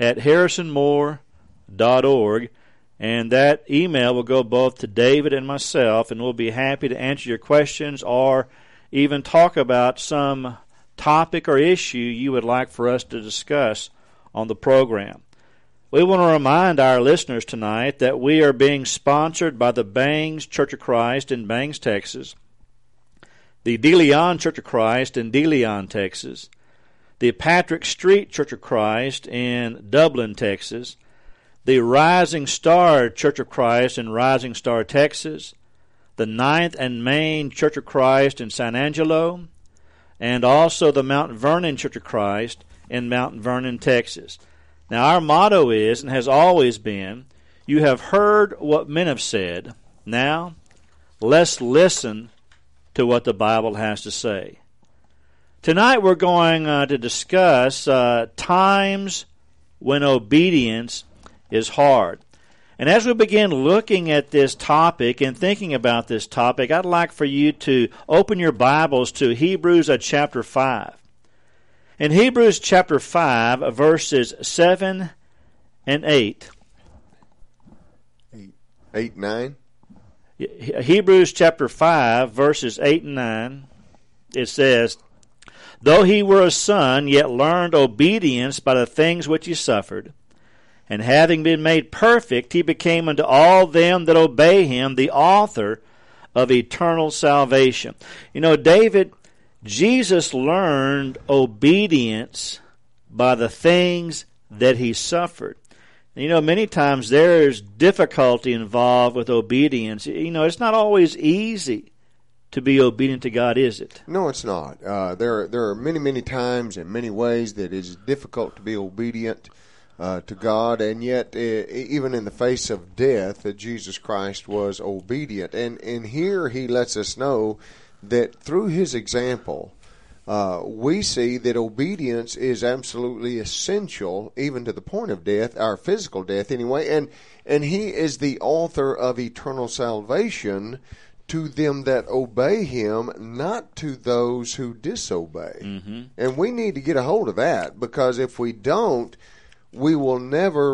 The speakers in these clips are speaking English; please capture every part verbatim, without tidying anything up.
at harrison moore dot org. And that email will go both to David and myself, and we'll be happy to answer your questions or even talk about some topic or issue you would like for us to discuss on the program. We want to remind our listeners tonight that we are being sponsored by the Bangs Church of Christ in Bangs, Texas, the De Leon Church of Christ in De Leon, Texas, the Patrick Street Church of Christ in Dublin, Texas, the Rising Star Church of Christ in Rising Star, Texas, the Ninth and Main Church of Christ in San Angelo, and also the Mount Vernon Church of Christ in Mount Vernon, Texas. Now, our motto is, and has always been, you have heard what men have said. Now, let's listen to what the Bible has to say. Tonight we're going uh, to discuss uh, times when obedience is hard. And as we begin looking at this topic and thinking about this topic, I'd like for you to open your Bibles to Hebrews uh, chapter five. In Hebrews chapter five, verses seven and eight. Eight, eight nine? Hebrews chapter five, verses eight and nine, it says, Though he were a son, yet learned obedience by the things which he suffered. And having been made perfect, he became unto all them that obey him the author of eternal salvation. You know, David, Jesus learned obedience by the things that he suffered. You know, many times there is difficulty involved with obedience. You know, it's not always easy to be obedient to God, is it? No, it's not. Uh, there, there are many, many times and many ways that it is difficult to be obedient Uh, to God, and yet uh, even in the face of death, uh, Jesus Christ was obedient. And, and here he lets us know that through his example, uh, we see that obedience is absolutely essential, even to the point of death, our physical death anyway, and, and he is the author of eternal salvation to them that obey him, not to those who disobey. Mm-hmm. And we need to get a hold of that, because if we don't, we will never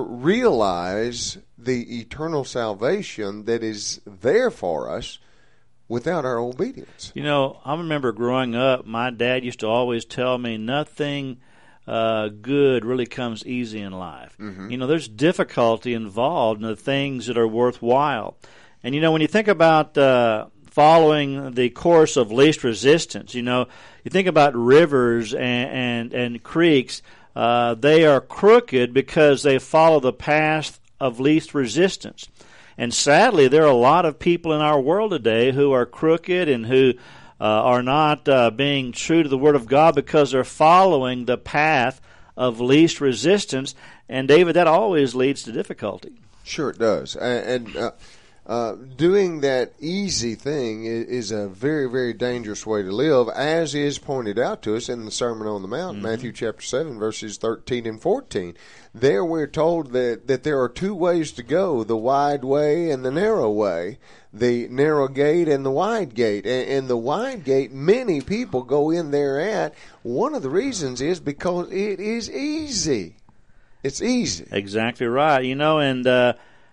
realize the eternal salvation that is there for us without our obedience. You know, I remember growing up, my dad used to always tell me nothing uh, good really comes easy in life. Mm-hmm. You know, there's difficulty involved in the things that are worthwhile. And, you know, when you think about uh, following the course of least resistance, you know, you think about rivers and, and, and creeks. Uh, they are crooked because they follow the path of least resistance. And sadly, there are a lot of people in our world today who are crooked and who uh, are not uh, being true to the Word of God because they're following the path of least resistance. And, David, that always leads to difficulty. Sure it does. And, and uh, uh, doing that easy thing is a very, very dangerous way to live, as is pointed out to us in the Sermon on the Mount, mm-hmm. Matthew chapter seven, verses thirteen and fourteen. There we're told that, that there are two ways to go, the wide way and the narrow way, the narrow gate and the wide gate. And, and the wide gate, many people go in there at. One of the reasons is because it is easy. It's easy. Exactly right. You know, and uh,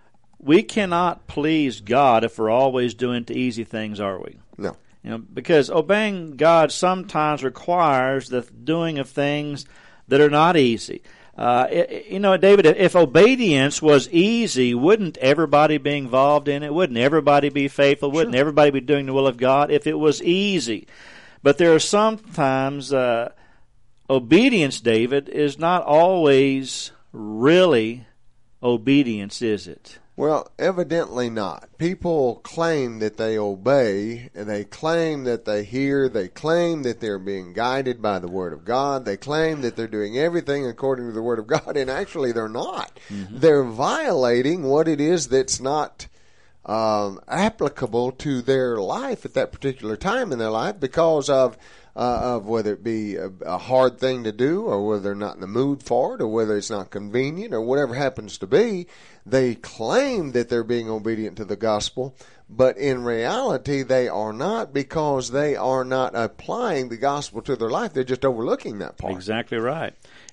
we cannot please God if we're always doing the easy things, are we? No. You know, because obeying God sometimes requires the doing of things that are not easy. Uh, it, you know, David, if obedience was easy, wouldn't everybody be involved in it? Wouldn't everybody be faithful? Wouldn't sure. everybody be doing the will of God if it was easy? But there are sometimes uh, obedience, David, is not always really obedience, is it? Well, evidently not. People claim that they obey, and they claim that they hear, they claim that they're being guided by the Word of God, they claim that they're doing everything according to the Word of God, and actually they're not. Mm-hmm. They're violating what it is that's not um, applicable to their life at that particular time in their life because of Uh, of whether it be a, a hard thing to do, or whether they're not in the mood for it, or whether it's not convenient, or whatever happens to be. They claim that they're being obedient to the gospel, but in reality they are not, because they are not applying the gospel to their life. They're just overlooking that part. Exactly right.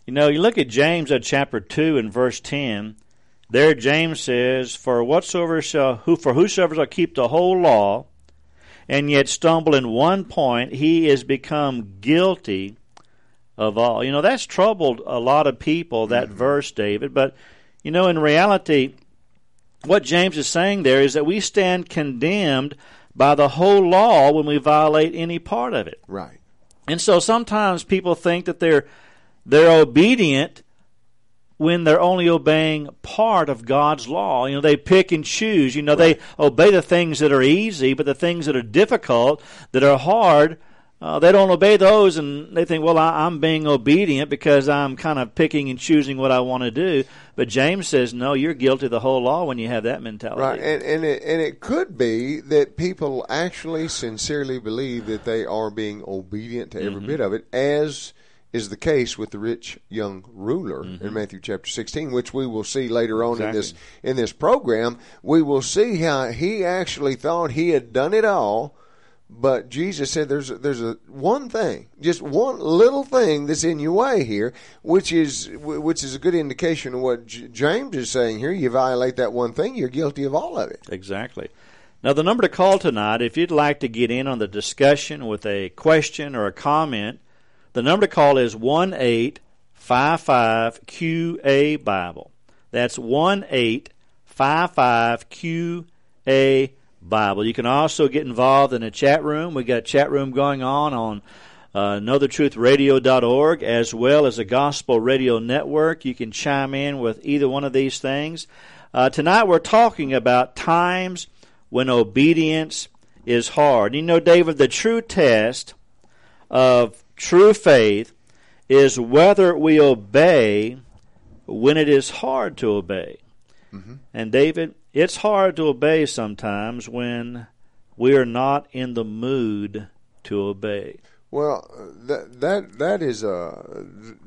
You know, you look at James at chapter two and verse ten. There James says, For whatsoever shall who for whosoever shall keep the whole law, and yet stumble in one point, he is become guilty of all. You know, that's troubled a lot of people, that mm-hmm. verse, David. But, you know, in reality, what James is saying there is that we stand condemned by the whole law when we violate any part of it. Right. And so sometimes people think that they're they're obedient when they're only obeying part of God's law. You know, they pick and choose. You know, right. they obey the things that are easy, but the things that are difficult, that are hard, uh, they don't obey those, and they think, well, I, I'm being obedient because I'm kind of picking and choosing what I want to do. But James says, no, you're guilty of the whole law when you have that mentality. Right, and and it, and it could be that people actually sincerely believe that they are being obedient to every mm-hmm. bit of it, as is the case with the rich young ruler mm-hmm. in Matthew chapter sixteen, which we will see later on exactly. in this in this program. We will see how he actually thought he had done it all, but Jesus said there's a, there's a one thing, just one little thing that's in your way here, which is which is a good indication of what J- James is saying here. You violate that one thing, you're guilty of all of it. Exactly. Now, the number to call tonight, if you'd like to get in on the discussion with a question or a comment, the number to call is one eight five five Q A Bible. That's one eight five five Q A Bible. You can also get involved in a chat room. We've got a chat room going on on uh, know the truth radio dot org as well as the Gospel Radio Network. You can chime in with either one of these things. Uh, tonight we're talking about times when obedience is hard. You know, David, the true test of true faith is whether we obey when it is hard to obey. Mm-hmm. And David, it's hard to obey sometimes when we are not in the mood to obey. Well, that that that is a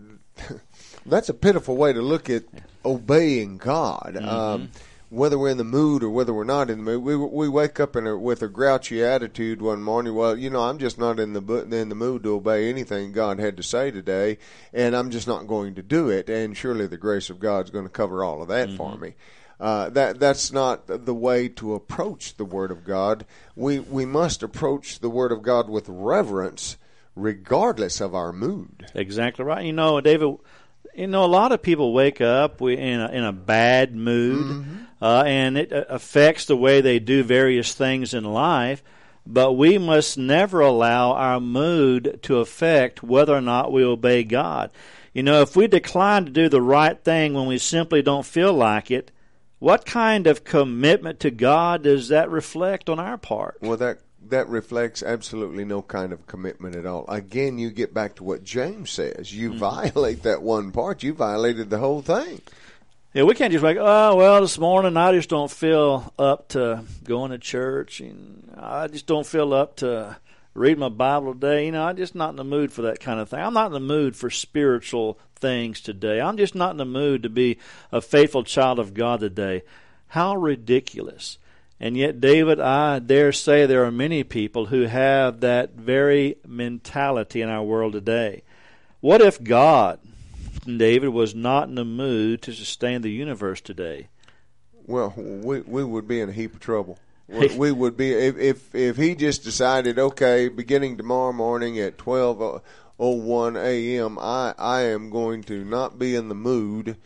that's a pitiful way to look at obeying God. Mm-hmm. Um, whether we're in the mood or whether we're not in the mood, we we wake up in a, with a grouchy attitude one morning. Well, you know, I'm just not in the in the mood to obey anything God had to say today, and I'm just not going to do it. And surely the grace of God's going to cover all of that mm-hmm. for me. Uh, that that's not the way to approach the Word of God. We we must approach the Word of God with reverence, regardless of our mood. Exactly right. You know, David. You know, a lot of people wake up in a, in a bad mood, mm-hmm. uh, and it affects the way they do various things in life. But we must never allow our mood to affect whether or not we obey God. You know, if we decline to do the right thing when we simply don't feel like it, what kind of commitment to God does that reflect on our part? Well, that that reflects absolutely no kind of commitment at all. Again, you get back to what James says. You mm-hmm. violate that one part, you violated the whole thing. Yeah, we can't just like, oh, well, this morning I just don't feel up to going to church, and I just don't feel up to read my Bible today. You know, I'm just not in the mood for that kind of thing. I'm not in the mood for spiritual things today. I'm just not in the mood to be a faithful child of God today. How ridiculous. And yet, David, I dare say there are many people who have that very mentality in our world today. What if God, David, was not in the mood to sustain the universe today? Well, we we would be in a heap of trouble. We, we would be if, if if he just decided, okay, beginning tomorrow morning at twelve oh one a.m., I I am going to not be in the mood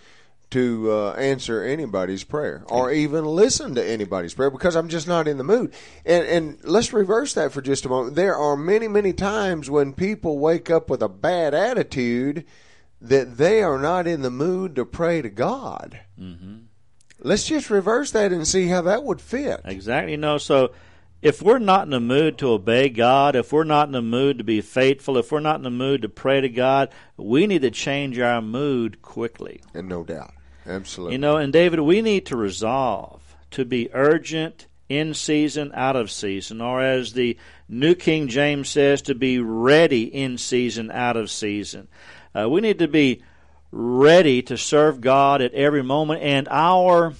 to uh, answer anybody's prayer or even listen to anybody's prayer because I'm just not in the mood. And and let's reverse that for just a moment. There are many, many times when people wake up with a bad attitude that they are not in the mood to pray to God. Mm-hmm. Let's just reverse that and see how that would fit. Exactly. You know, so if we're not in the mood to obey God, if we're not in the mood to be faithful, if we're not in the mood to pray to God, we need to change our mood quickly. And no doubt. Absolutely. You know, and David, we need to resolve to be urgent, in season, out of season, or as the New King James says, to be ready in season, out of season. Uh, we need to be ready to serve God at every moment, and our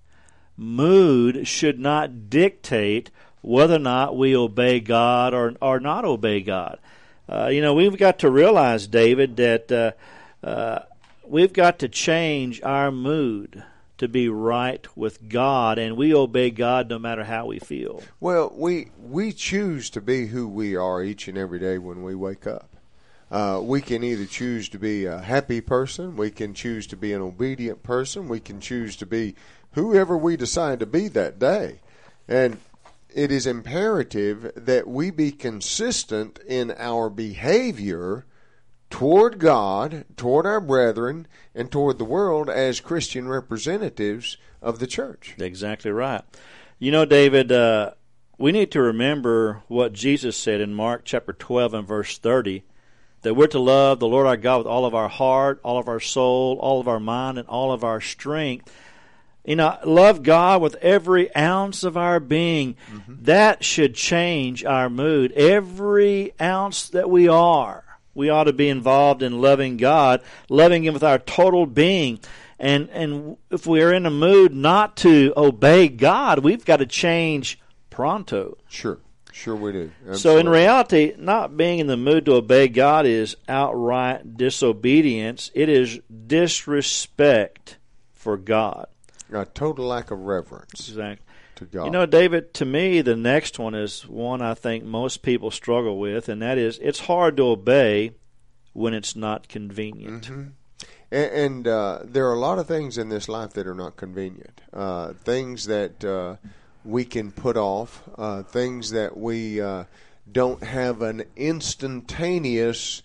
mood should not dictate whether or not we obey God or, or not obey God. Uh, you know, we've got to realize, David, that uh, uh, we've got to change our mood to be right with God, and we obey God no matter how we feel. Well, we we choose to be who we are each and every day when we wake up. Uh, we can either choose to be a happy person, we can choose to be an obedient person, we can choose to be whoever we decide to be that day. And it is imperative that we be consistent in our behavior toward God, toward our brethren, and toward the world as Christian representatives of the church. Exactly right. You know, David, uh, we need to remember what Jesus said in Mark chapter twelve and verse thirty, that we're to love the Lord our God with all of our heart, all of our soul, all of our mind, and all of our strength. You know, love God with every ounce of our being. Mm-hmm. That should change our mood. Every ounce that we are. We ought to be involved in loving God, loving Him with our total being. And and if we are in a mood not to obey God, we've got to change pronto. Sure, sure we do. Absolutely. So in reality, not being in the mood to obey God is outright disobedience. It is disrespect for God. A total lack of reverence. Exactly. To God. You know, David, to me, the next one is one I think most people struggle with, and that is it's hard to obey when it's not convenient. Mm-hmm. And, and uh, there are a lot of things in this life that are not convenient. Uh, things that uh, we can put off, uh, things that we uh, don't have an instantaneous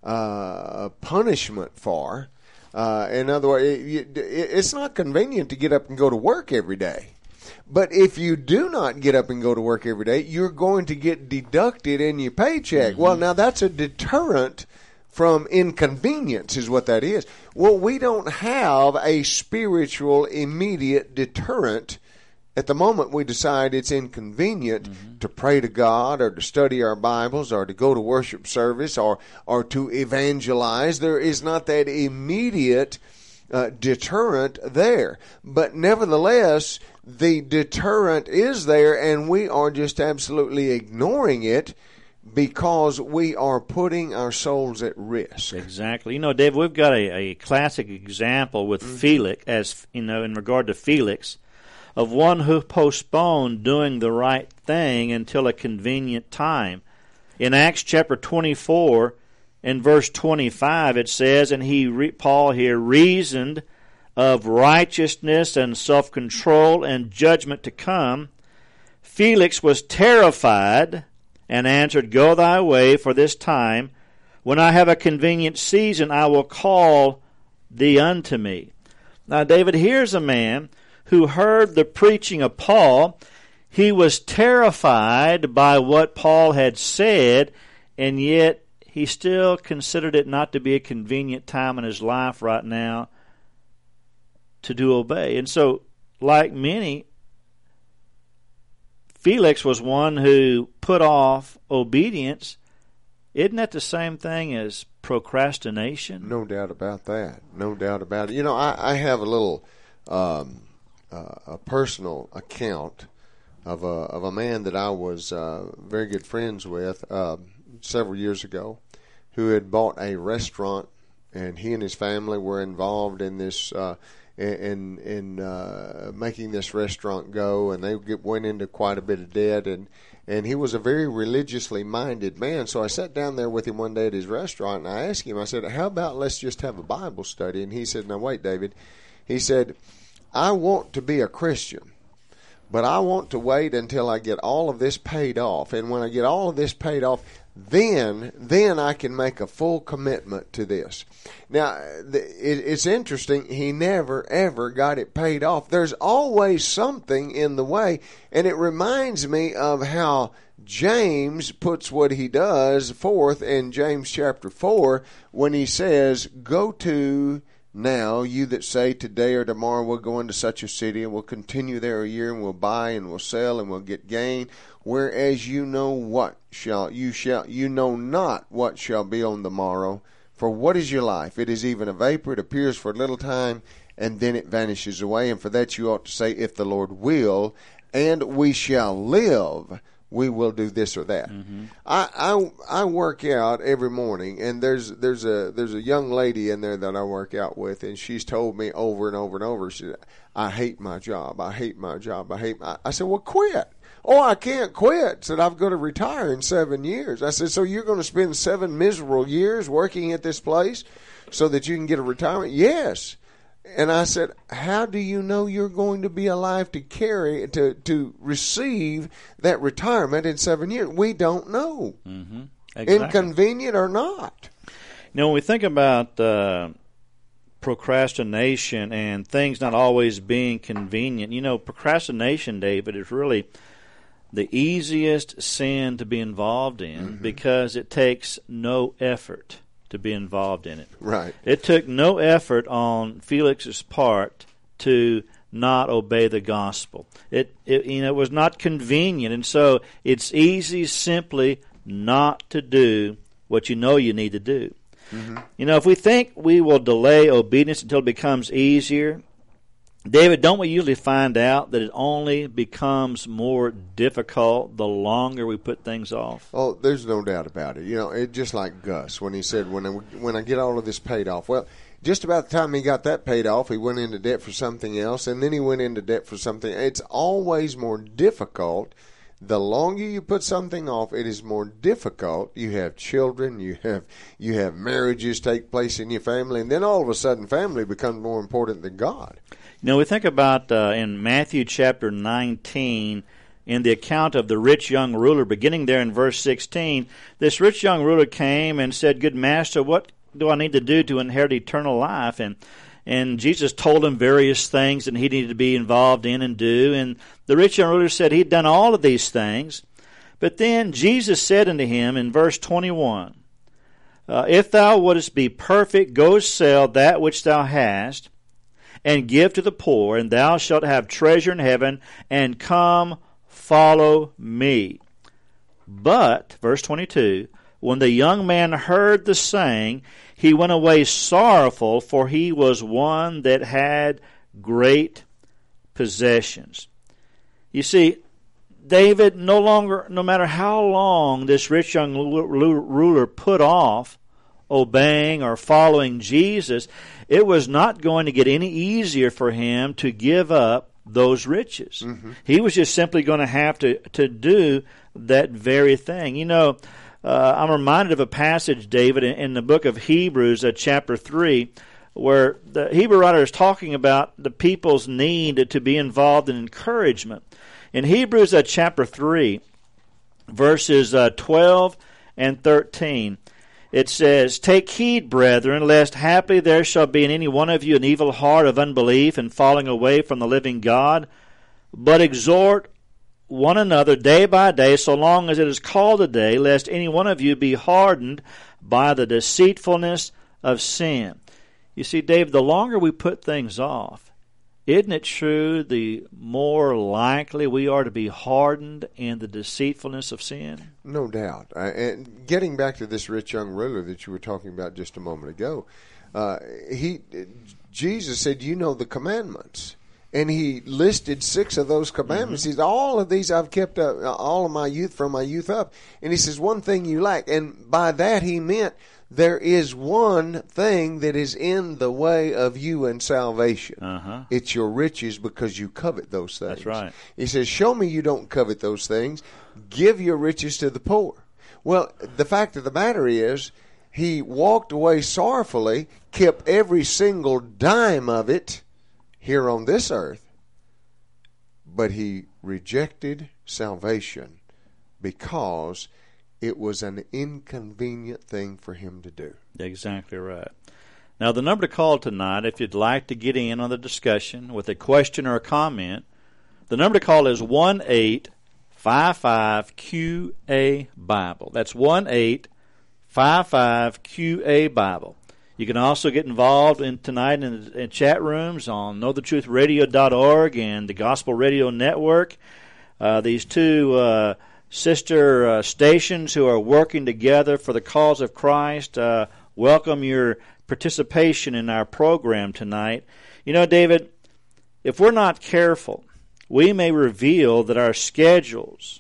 uh, punishment for. Uh, in other words, it, it, it's not convenient to get up and go to work every day. But if you do not get up and go to work every day, you're going to get deducted in your paycheck. Mm-hmm. Well, now that's a deterrent from inconvenience is what that is. Well, we don't have a spiritual immediate deterrent at the moment we decide it's inconvenient mm-hmm. to pray to God or to study our Bibles or to go to worship service or, or to evangelize. There is not that immediate uh, deterrent there. But nevertheless, the deterrent is there, and we are just absolutely ignoring it because we are putting our souls at risk. Exactly. You know, Dave, we've got a, a classic example with mm-hmm. Felix, as you know, in regard to Felix, of one who postponed doing the right thing until a convenient time. In Acts chapter twenty-four, in verse twenty-five, it says, and he, Paul here, reasoned of righteousness and self-control and judgment to come. Felix was terrified and answered, Go thy way for this time. When I have a convenient season, I will call thee unto me. Now, David, here's a man who heard the preaching of Paul. He was terrified by what Paul had said, and yet he still considered it not to be a convenient time in his life right now to do obey. And so, like many, Felix was one who put off obedience. Isn't that the same thing as procrastination? No doubt about that. No doubt about it. You know, I, I have a little um, uh, a personal account of a of a man that I was uh, very good friends with uh, several years ago, who had bought a restaurant, and he and his family were involved in this. Uh, in in uh, making this restaurant go, and they get, went into quite a bit of debt, and, and he was a very religiously minded man. So I sat down there with him one day at his restaurant, and I asked him, I said, how about let's just have a Bible study? And he said, now wait, David. He said, I want to be a Christian, but I want to wait until I get all of this paid off, and when I get all of this paid off, then then I can make a full commitment to this. Now, it's interesting, he never, ever got it paid off. There's always something in the way, and it reminds me of how James puts what he does forth in James chapter four when he says, Go to now, you that say today or tomorrow we'll go into such a city and we'll continue there a year and we'll buy and we'll sell and we'll get gain, whereas you know what shall you shall you know not what shall be on the morrow. For what is your life? It is even a vapor, it appears for a little time, and then it vanishes away. And for that you ought to say, if the Lord will, and we shall live, we will do this or that. Mm-hmm. I, I I work out every morning, and there's there's a there's a young lady in there that I work out with, and she's told me over and over and over, she said, I hate my job, I hate my job, I hate my. I said, well, quit. Oh, I can't quit. Said, I'm going to retire in seven years. I said, so you're going to spend seven miserable years working at this place so that you can get a retirement? Yes. And I said, how do you know you're going to be alive to carry, to, to receive that retirement in seven years? We don't know. Mm-hmm. Exactly. Inconvenient or not. You know, when we think about uh, procrastination and things not always being convenient, you know, procrastination, David, is really the easiest sin to be involved in mm-hmm. because it takes no effort to be involved in it. Right. It took no effort on Felix's part to not obey the gospel. It, it you know it was not convenient, and so it's easy simply not to do what you know you need to do. Mm-hmm. You know, if we think we will delay obedience until it becomes easier, David, don't we usually find out that it only becomes more difficult the longer we put things off? Oh, there's no doubt about it. You know, it just like Gus when he said, when I, when I get all of this paid off. Well, just about the time he got that paid off, he went into debt for something else, and then he went into debt for something. It's always more difficult. The longer you put something off, it is more difficult. You have children, you have you have marriages take place in your family, and then all of a sudden family becomes more important than God. You know, we think about uh, in Matthew chapter nineteen, in the account of the rich young ruler, beginning there in verse sixteen, this rich young ruler came and said, Good master, what do I need to do to inherit eternal life? And and Jesus told him various things that he needed to be involved in and do. And the rich young ruler said he'd done all of these things. But then Jesus said unto him in verse twenty-one, uh, If thou wouldest be perfect, go sell that which thou hast, and give to the poor, and thou shalt have treasure in heaven, and come follow me. But, verse twenty-two, when the young man heard the saying, he went away sorrowful, for he was one that had great possessions. You see, David, no longer, no matter how long this rich young ruler put off obeying or following Jesus, it was not going to get any easier for him to give up those riches. Mm-hmm. He was just simply going to have to, to do that very thing. You know, uh, I'm reminded of a passage, David, in, in the book of Hebrews, uh, chapter three, where the Hebrew writer is talking about the people's need to be involved in encouragement. In Hebrews uh, chapter three, verses uh, twelve and thirteen, it says, Take heed, brethren, lest haply there shall be in any one of you an evil heart of unbelief and falling away from the living God, but exhort one another day by day, so long as it is called a day, lest any one of you be hardened by the deceitfulness of sin. You see, Dave, the longer we put things off, isn't it true the more likely we are to be hardened in the deceitfulness of sin? No doubt. Uh, and getting back to this rich young ruler that you were talking about just a moment ago, uh, he Jesus said, you know the commandments. And he listed six of those commandments. Mm-hmm. He says, all of these I've kept up, all of my youth, from my youth up. And he says, one thing you lack. And by that he meant there is one thing that is in the way of you and salvation. Uh-huh. It's your riches, because you covet those things. That's right. He says, show me you don't covet those things. Give your riches to the poor. Well, the fact of the matter is, he walked away sorrowfully, kept every single dime of it here on this earth, but he rejected salvation because it was an inconvenient thing for him to do. Exactly right. Now, the number to call tonight, if you'd like to get in on the discussion with a question or a comment, the number to call is one eight five five Q A Bible. That's one eight five five Q A Bible. You can also get involved in tonight in, in chat rooms on know the truth radio dot org and the Gospel Radio Network. Uh, these two uh, sister uh, stations who are working together for the cause of Christ uh, welcome your participation in our program tonight. You know, David, if we're not careful, we may reveal that our schedules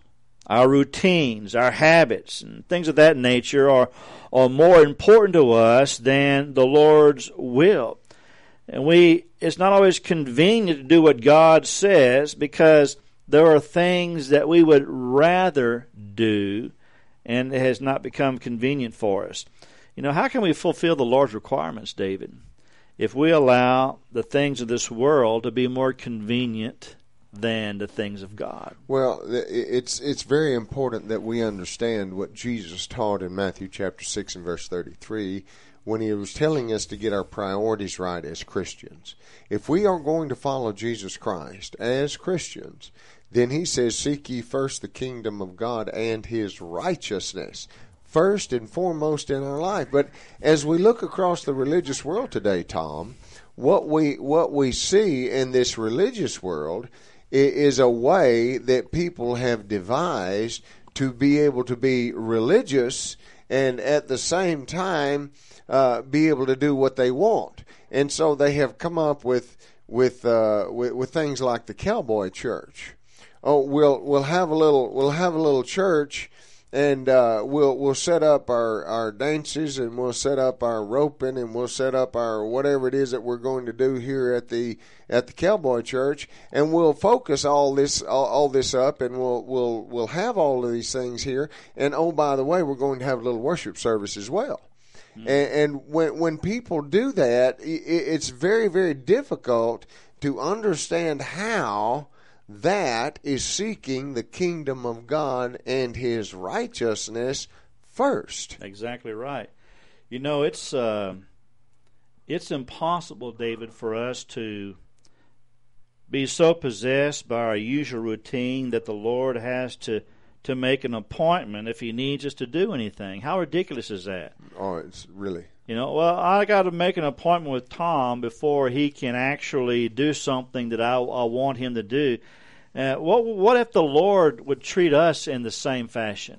our routines, our habits, and things of that nature are, are more important to us than the Lord's will. And we it's not always convenient to do what God says because there are things that we would rather do, and it has not become convenient for us. You know, how can we fulfill the Lord's requirements, David, if we allow the things of this world to be more convenient than the things of God? Well, it's it's very important that we understand what Jesus taught in Matthew chapter six and verse thirty-three when he was telling us to get our priorities right as Christians. If we are going to follow Jesus Christ as Christians, then he says, seek ye first the kingdom of God and his righteousness, first and foremost in our life. But as we look across the religious world today, Tom, what we what we see in this religious world is a way that people have devised to be able to be religious and at the same time uh, be able to do what they want. And so they have come up with with uh, with, with things like the cowboy church. Oh, we'll we'll have a little we'll have a little church, and uh, we'll we'll set up our, our dances, and we'll set up our roping, and we'll set up our whatever it is that we're going to do here at the at the cowboy church, and we'll focus all this all, all this up, and we'll we'll we'll have all of these things here. And oh, by the way, we're going to have a little worship service as well. Mm-hmm. And, and when when people do that, it, it's very very difficult to understand how that is seeking the kingdom of God and his righteousness first. Exactly right. You know, it's uh, it's impossible, David, for us to be so possessed by our usual routine that the Lord has to, to make an appointment if he needs us to do anything. How ridiculous is that? Oh, it's really... You know, well, I got to make an appointment with Tom before he can actually do something that I, I want him to do. Uh, what what if the Lord would treat us in the same fashion?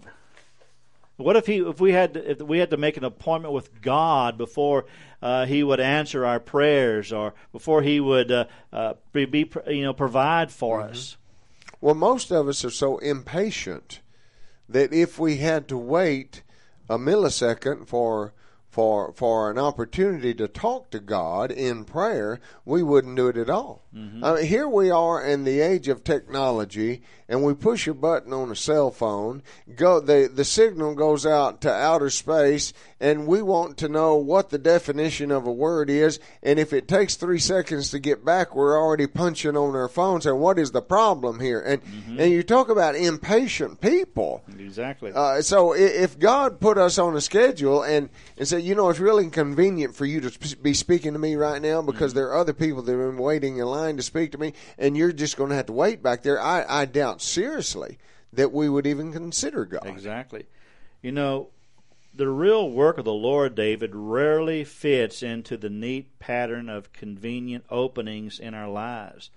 What if he if we had to, if we had to make an appointment with God before uh, he would answer our prayers, or before he would uh, uh, be, be you know provide for mm-hmm. us? Well, most of us are so impatient that if we had to wait a millisecond for for for an opportunity to talk to God in prayer, we wouldn't do it at all. Mm-hmm. I mean, here we are in the age of technology, and we push a button on a cell phone, go the, the signal goes out to outer space, and we want to know what the definition of a word is, and if it takes three seconds to get back, we're already punching on our phones, and what is the problem here? And mm-hmm. and you talk about impatient people. Exactly. Uh, so if God put us on a schedule and, and said, you know, it's really inconvenient for you to be speaking to me right now because mm-hmm. there are other people that have been waiting in line to speak to me, and you're just going to have to wait back there, I, I doubt seriously that we would even consider God. Exactly. You know, the real work of the Lord, David, rarely fits into the neat pattern of convenient openings in our lives.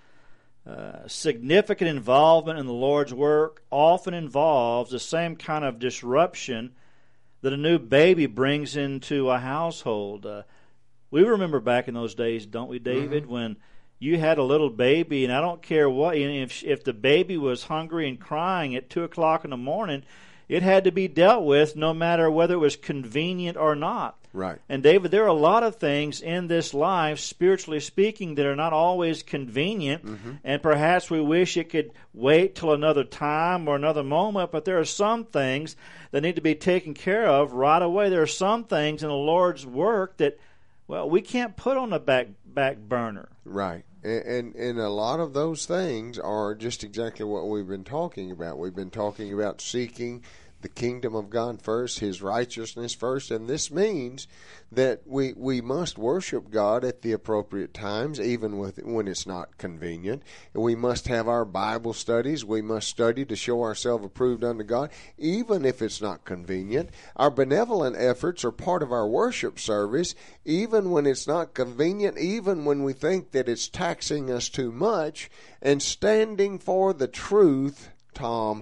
Uh, significant involvement in the Lord's work often involves the same kind of disruption that a new baby brings into a household. Uh, we remember back in those days, don't we, David, mm-hmm. when you had a little baby, and I don't care what, if if the baby was hungry and crying at two o'clock in the morning, it had to be dealt with no matter whether it was convenient or not. Right. And David, there are a lot of things in this life, spiritually speaking, that are not always convenient, mm-hmm. and perhaps we wish it could wait till another time or another moment, but there are some things that need to be taken care of right away. There are some things in the Lord's work that, well, we can't put on the back back burner. Right. And, and and a lot of those things are just exactly what we've been talking about. We've been talking about seeking the kingdom of God first, his righteousness first, and this means that we we must worship God at the appropriate times, even with, when it's not convenient. We must have our Bible studies. We must study to show ourselves approved unto God, even if it's not convenient. Our benevolent efforts are part of our worship service, even when it's not convenient, even when we think that it's taxing us too much. And standing for the truth, Tom,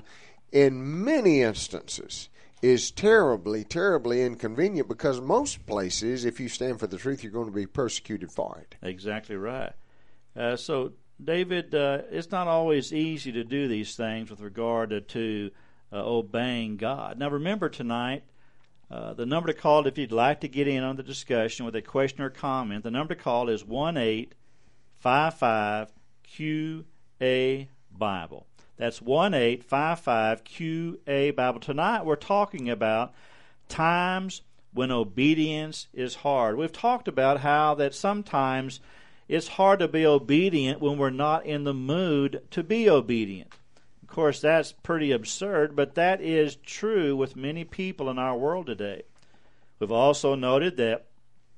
in many instances is terribly, terribly inconvenient, because most places, if you stand for the truth, you're going to be persecuted for it. Exactly right. Uh, so, David, uh, it's not always easy to do these things with regard to, to uh, obeying God. Now remember tonight, uh, the number to call if you'd like to get in on the discussion with a question or comment, the number to call is one eight five five Q A Bible. That's one eight five five Q A Bible. Tonight we're talking about times when obedience is hard. We've talked about how that sometimes it's hard to be obedient when we're not in the mood to be obedient. Of course, that's pretty absurd, but that is true with many people in our world today. We've also noted that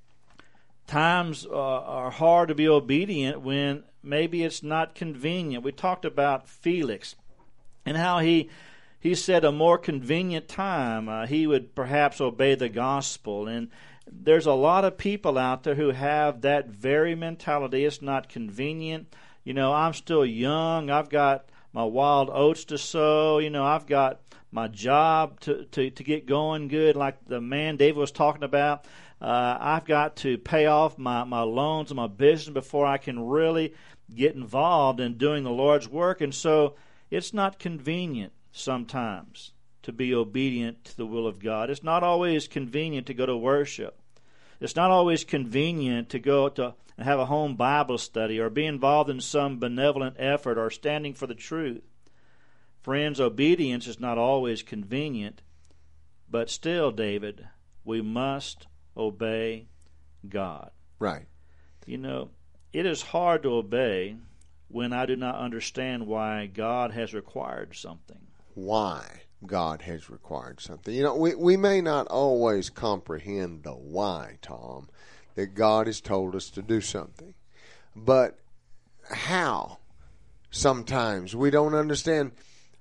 times uh, are hard to be obedient when maybe it's not convenient. We talked about Felix and how he he said a more convenient time uh, he would perhaps obey the gospel. And there's a lot of people out there who have that very mentality. It's not convenient. You know, I'm still young. I've got my wild oats to sow. You know, I've got my job to, to, to get going good, like the man David was talking about. Uh, I've got to pay off my, my loans and my business before I can really get involved in doing the Lord's work. And so it's not convenient sometimes to be obedient to the will of God. It's not always convenient to go to worship. It's not always convenient to go to and have a home Bible study or be involved in some benevolent effort or standing for the truth. Friends, obedience is not always convenient, but still, David, we must obey God. Right. You know, it is hard to obey when I do not understand why God has required something. Why God has required something. You know, we, we may not always comprehend the why, Tom, that God has told us to do something. But how? Sometimes we don't understand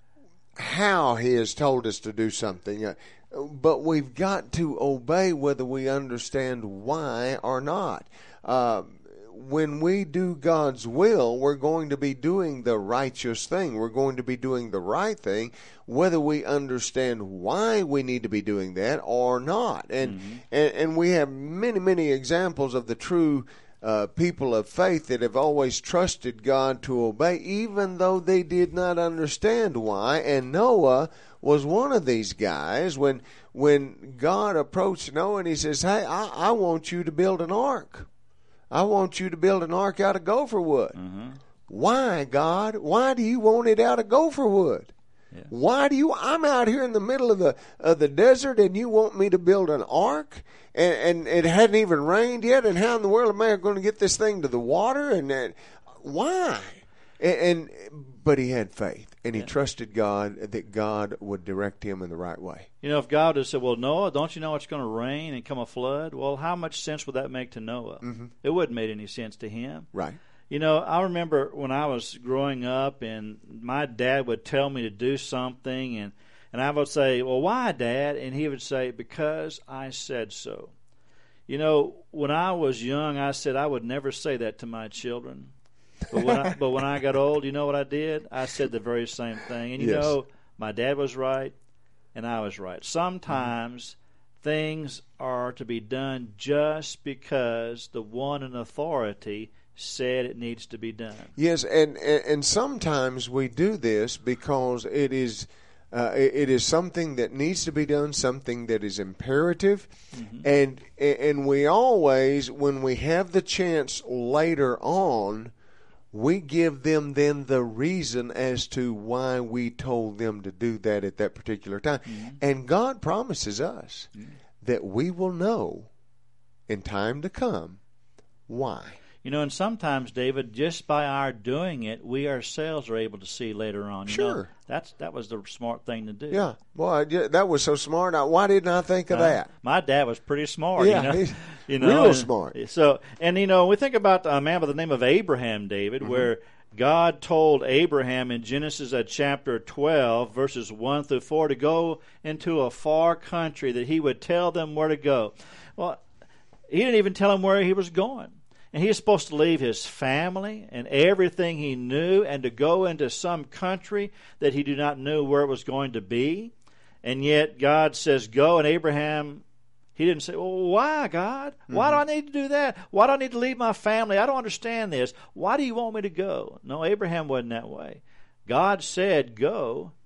how He has told us to do something. But we've got to obey whether we understand why or not. Uh, when we do God's will, we're going to be doing the righteous thing. We're going to be doing the right thing, whether we understand why we need to be doing that or not. And mm-hmm. and, and we have many, many examples of the true uh, people of faith that have always trusted God to obey, even though they did not understand why. And Noah was one of these guys. When when God approached Noah and He says, "Hey, I, I want you to build an ark. I want you to build an ark out of gopher wood." Mm-hmm. Why, God? Why do you want it out of gopher wood? Yeah. Why do you? I'm out here in the middle of the of the desert, and you want me to build an ark, and, and it hadn't even rained yet. And how in the world am I going to get this thing to the water? And uh, why? And, and but he had faith, and he yeah. trusted God that God would direct him in the right way. You know, if God had said, "Well, Noah, don't you know it's going to rain and come a flood?" Well, how much sense would that make to Noah? Mm-hmm. It wouldn't make any sense to him. Right. You know, I remember when I was growing up, and my dad would tell me to do something, and, and I would say, "Well, why, Dad?" And he would say, "Because I said so." You know, when I was young, I said I would never say that to my children. But when I, but when I got old, you know what I did? I said the very same thing. And you yes. know, my dad was right, and I was right. Sometimes mm-hmm. things are to be done just because the one in authority said it needs to be done. Yes, and and, and sometimes we do this because it is uh, it, it is something that needs to be done, something that is imperative, mm-hmm. and and we always, when we have the chance later on, we give them then the reason as to why we told them to do that at that particular time. Mm-hmm. And God promises us mm-hmm. that we will know in time to come why. You know, and sometimes, David, just by our doing it, we ourselves are able to see later on. You sure. know, that's that was the smart thing to do. Yeah. Boy, that was so smart. Why didn't I think of uh, that? My dad was pretty smart. Yeah, you know, he's you know, real and, smart. So, and, you know, we think about a man by the name of Abraham, David, mm-hmm. where God told Abraham in Genesis at chapter twelve, verses one through four, to go into a far country, that he would tell them where to go. Well, he didn't even tell them where he was going. And he was supposed to leave his family and everything he knew and to go into some country that he did not know where it was going to be. And yet God says, go. And Abraham, he didn't say, well, why, God? Why mm-hmm. do I need to do that? Why do I need to leave my family? I don't understand this. Why do you want me to go? No, Abraham wasn't that way. God said, go.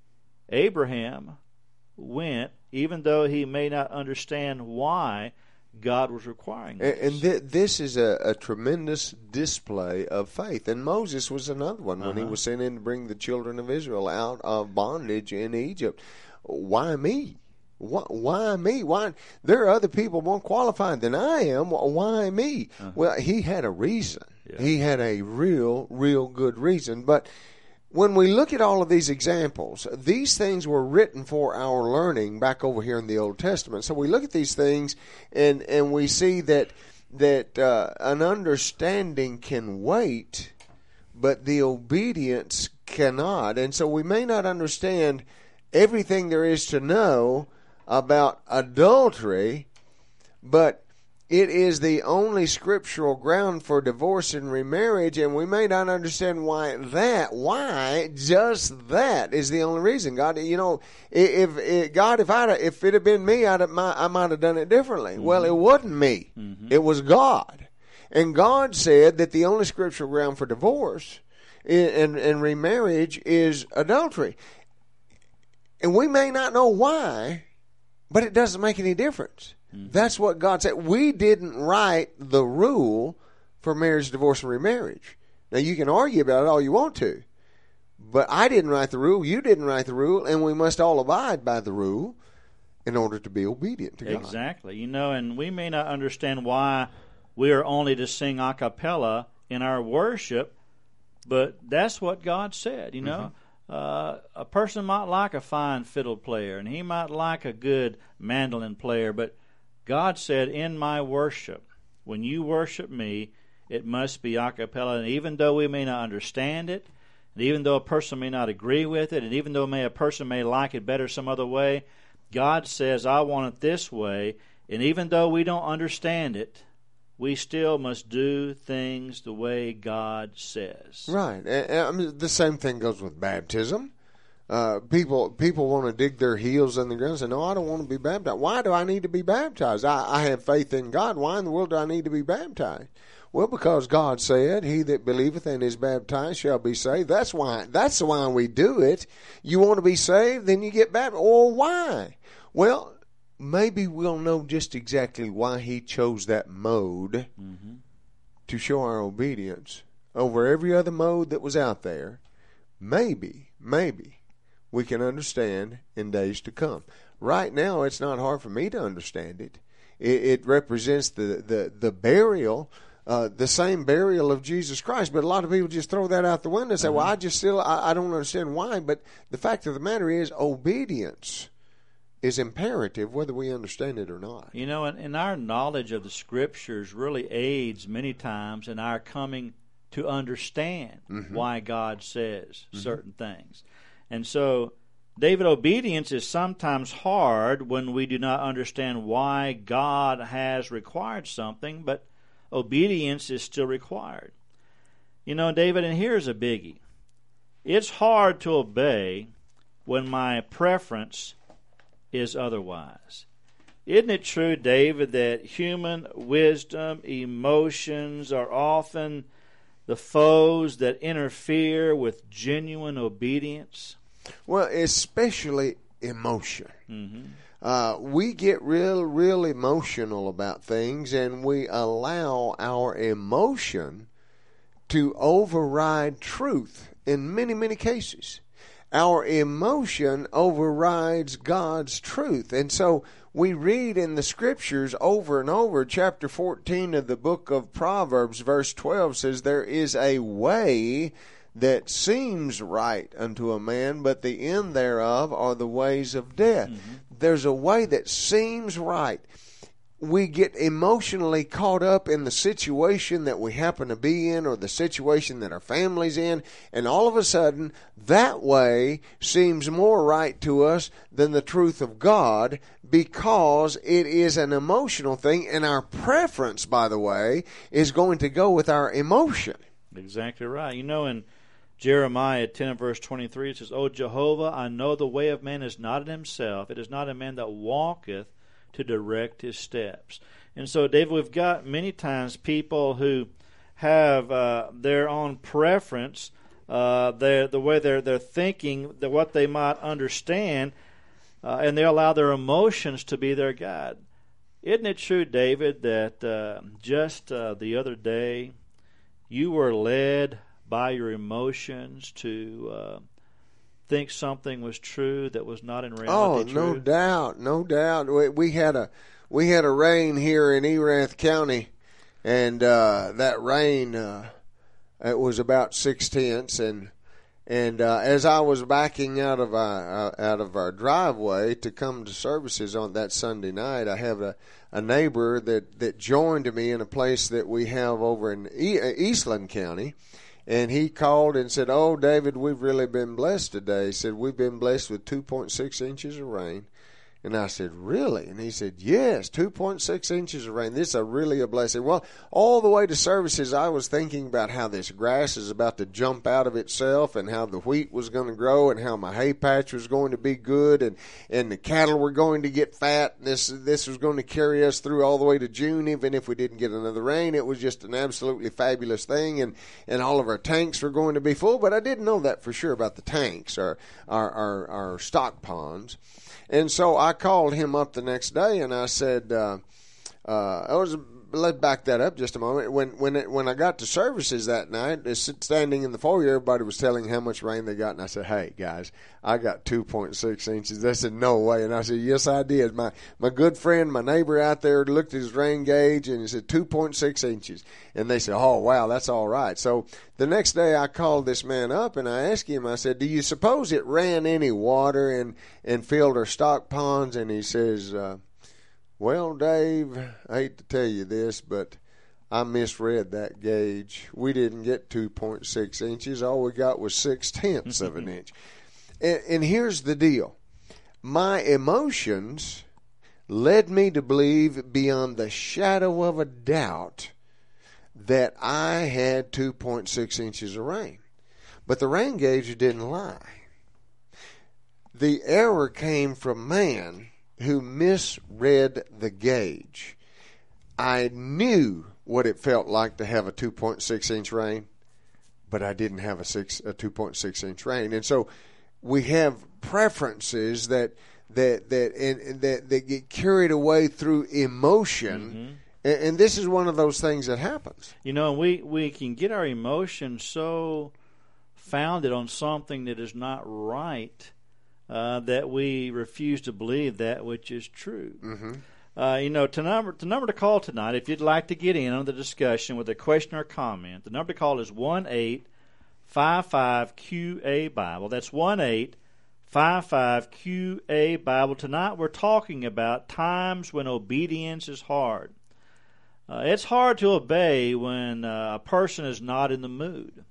Abraham went, even though he may not understand why God was requiring this. And, and th- this is a, a tremendous display of faith. And Moses was another one when uh-huh. he was sent in to bring the children of Israel out of bondage in Egypt. Why me? Why, why me? Why? There are other people more qualified than I am. Why me? Uh-huh. Well, he had a reason. Yeah. He had a real, real good reason. But when we look at all of these examples, these things were written for our learning back over here in the Old Testament. So we look at these things and, and we see that that uh, an understanding can wait, but the obedience cannot. And so we may not understand everything there is to know about adultery, but it is the only scriptural ground for divorce and remarriage, and we may not understand why that, why just that is the only reason. God, you know, if, if God, if I, if it had been me, I'd have, I might have done it differently. Mm-hmm. Well, it wasn't me; mm-hmm. it was God, and God said that the only scriptural ground for divorce and, and remarriage is adultery, and we may not know why, but it doesn't make any difference. That's what God said. We didn't write the rule for marriage, divorce, and remarriage. Now, you can argue about it all you want to, but I didn't write the rule, you didn't write the rule, and we must all abide by the rule in order to be obedient to God. Exactly. You know, and we may not understand why we are only to sing a cappella in our worship, but that's what God said, you know. Mm-hmm. Uh, a person might like a fine fiddle player, and he might like a good mandolin player, but God said, in my worship, when you worship me, it must be a cappella. And even though we may not understand it, and even though a person may not agree with it, and even though may, a person may like it better some other way, God says, I want it this way. And even though we don't understand it, we still must do things the way God says. Right. And, I mean, the same thing goes with baptism. Uh, people people want to dig their heels in the ground and say, no, I don't want to be baptized. Why do I need to be baptized? I, I have faith in God. Why in the world do I need to be baptized? Well, because God said, he that believeth and is baptized shall be saved. That's why That's why we do it. You want to be saved, then you get baptized. Or why? Well, maybe we'll know just exactly why he chose that mode mm-hmm. to show our obedience over every other mode that was out there. Maybe, maybe. we can understand in days to come. Right now, it's not hard for me to understand it. It, it represents the, the, the burial, uh, the same burial of Jesus Christ. But a lot of people just throw that out the window and say, uh-huh. well, I just still, I, I don't understand why. But the fact of the matter is, obedience is imperative whether we understand it or not. You know, and, and our knowledge of the Scriptures really aids many times in our coming to understand mm-hmm. why God says mm-hmm. certain things. And so, David, obedience is sometimes hard when we do not understand why God has required something, but obedience is still required. You know, David, and here's a biggie. It's hard to obey when my preference is otherwise. Isn't it true, David, that human wisdom, emotions are often the foes that interfere with genuine obedience? Well, especially emotion. Mm-hmm. Uh, we get real, real emotional about things, and we allow our emotion to override truth in many, many cases. Our emotion overrides God's truth. And so we read in the Scriptures over and over, chapter fourteen of the book of Proverbs, verse twelve says, there is a way that seems right unto a man, but the end thereof are the ways of death. Mm-hmm. There's a way that seems right. We get emotionally caught up in the situation that we happen to be in or the situation that our family's in, and all of a sudden, that way seems more right to us than the truth of God because it is an emotional thing, and our preference, by the way, is going to go with our emotion. Exactly right. You know, in Jeremiah ten and verse twenty-three, it says, O Jehovah, I know the way of man is not in himself. It is not a man that walketh to direct his steps. And so, David, we've got many times people who have uh, their own preference uh, their, the way they're, they're thinking, the, what they might understand, uh, and they allow their emotions to be their guide. Isn't it true, David, that uh, just uh, the other day you were led by your emotions to uh, think something was true that was not in reality oh, true? Oh, no doubt, no doubt. We, we had a we had a rain here in Erath County, and uh, that rain uh, it was about six tenths, and and uh, as I was backing out of our uh, out of our driveway to come to services on that Sunday night, I have a, a neighbor that, that joined me in a place that we have over in e- Eastland County, and he called and said, "Oh, David, we've really been blessed today." He said, "We've been blessed with two point six inches of rain." And I said, "Really?" And he said, "Yes, two point six inches of rain. This is a really a blessing." Well, all the way to services, I was thinking about how this grass is about to jump out of itself, and how the wheat was going to grow, and how my hay patch was going to be good, and, and the cattle were going to get fat. This this was going to carry us through all the way to June, even if we didn't get another rain. It was just an absolutely fabulous thing, and, and all of our tanks were going to be full. But I didn't know that for sure about the tanks, or our, our, our stock ponds. And so I called him up the next day, and I said, uh, uh, I was, let's back that up just a moment. When when it, when I got to services that night, standing in the foyer, everybody was telling how much rain they got, and I said, "Hey, guys, I got two point six inches. They said, "No way." And I said, "Yes, I did." My my good friend, my neighbor out there looked at his rain gauge, and he said, two point six inches. And they said, "Oh, wow, that's all right." So the next day I called this man up, and I asked him, I said, "Do you suppose it ran any water and, and filled our stock ponds?" And he says, uh, "Well, Dave, I hate to tell you this, but I misread that gauge. We didn't get two point six inches. All we got was six tenths of an inch." And, and here's the deal. My emotions led me to believe beyond the shadow of a doubt that I had two point six inches of rain. But the rain gauge didn't lie. The error came from man who misread the gauge. I knew what it felt like to have a two point six inch rain, but I didn't have a six a two point six inch rain. And so we have preferences that that that and that, that get carried away through emotion. Mm-hmm. And, and this is one of those things that happens. You know, we, we can get our emotions so founded on something that is not right uh, that we refuse to believe that which is true. Mm-hmm. Uh, you know, to number, to number to call tonight, if you'd like to get in on the discussion with a question or comment, the number to call is one eight five five Q A Bible. That's one eight five five Q A Bible. Tonight we're talking about times when obedience is hard. Uh, it's hard to obey when uh, a person is not in the mood.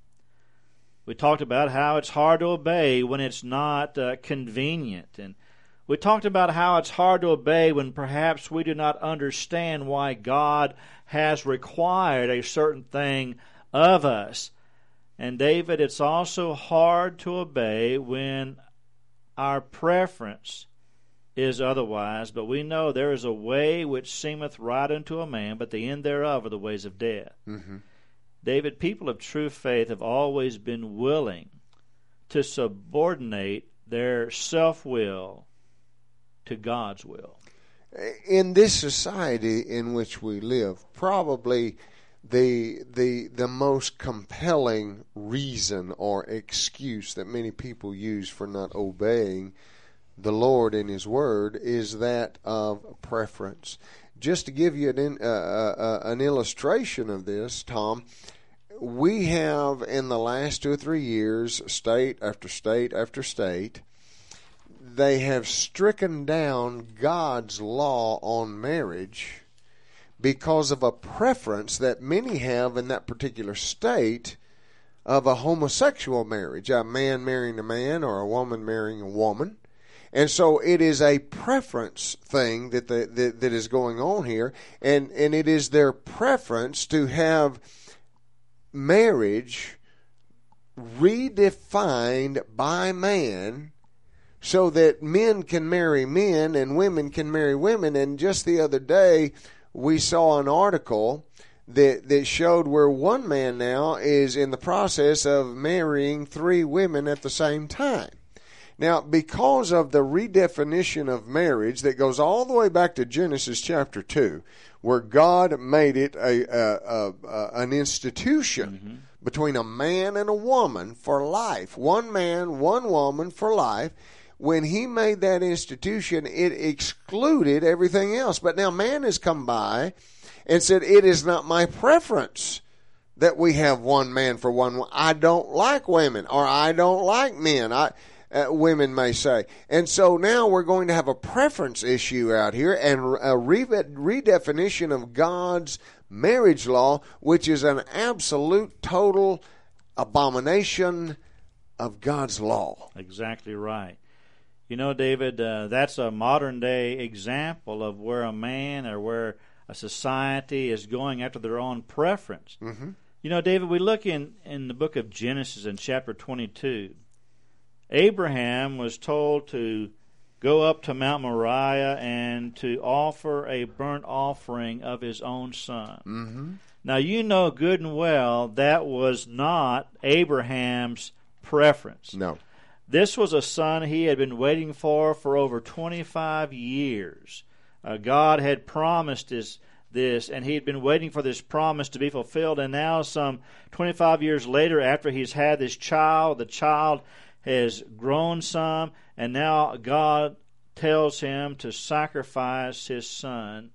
We talked about how it's hard to obey when it's not uh, convenient. And we talked about how it's hard to obey when perhaps we do not understand why God has required a certain thing of us. And David, it's also hard to obey when our preference is otherwise, but we know there is a way which seemeth right unto a man, but the end thereof are the ways of death. Mm-hmm. David, people of true faith have always been willing to subordinate their self-will to God's will. In this society in which we live, probably the the the most compelling reason or excuse that many people use for not obeying the Lord in His Word is that of preference. Just to give you an uh, uh, an illustration of this, Tom, we have in the last two or three years, state after state after state, they have stricken down God's law on marriage because of a preference that many have in that particular state of a homosexual marriage, a man marrying a man or a woman marrying a woman. And so it is a preference thing that, the, that that is going on here, and, and it is their preference to have marriage redefined by man so that men can marry men and women can marry women. And just the other day, we saw an article that that showed where one man now is in the process of marrying three women at the same time. Now, because of the redefinition of marriage that goes all the way back to Genesis chapter two, where God made it a, a, a, a an institution mm-hmm. between a man and a woman for life, one man, one woman for life. When he made that institution, it excluded everything else. But now man has come by and said, it is not my preference that we have one man for one. I don't like women, or I don't like men. I Uh, women may say. And so now we're going to have a preference issue out here and a re- redefinition of God's marriage law, which is an absolute, total abomination of God's law. Exactly right. You know, David, uh, that's a modern-day example of where a man or where a society is going after their own preference. Mm-hmm. You know, David, we look in, in the book of Genesis in chapter twenty-two. Abraham was told to go up to Mount Moriah and to offer a burnt offering of his own son. Mm-hmm. Now, you know good and well that was not Abraham's preference. No. This was a son he had been waiting for for over twenty-five years. Uh, God had promised his, this, and he had been waiting for this promise to be fulfilled. And now, some twenty-five years later, after he's had this child, the child has grown some, and now God tells him to sacrifice his son.